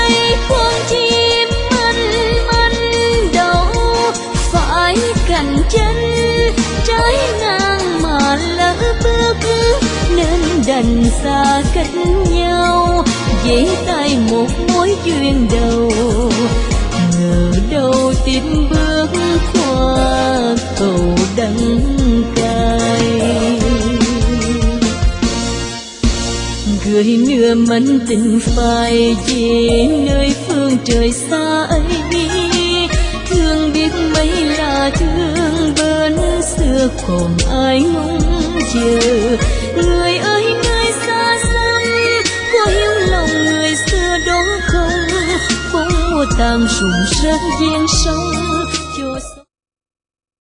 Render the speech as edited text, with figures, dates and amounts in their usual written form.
đây con chim manh manh đâu phải cạnh tranh trái ngang mà lỡ bước nên đành xa cách nhau dễ tay một mối duyên đầu ngờ đâu tìm bước qua cầu đắng cay gửi nửa mẫn tình phai về nơi phương trời xa ấy thương biết mấy là thương bên xưa còn ai mong chờ người ơi nơi xa xăm có hiểu lòng người xưa đó không bóng mùa tạm rụng rớt gian sông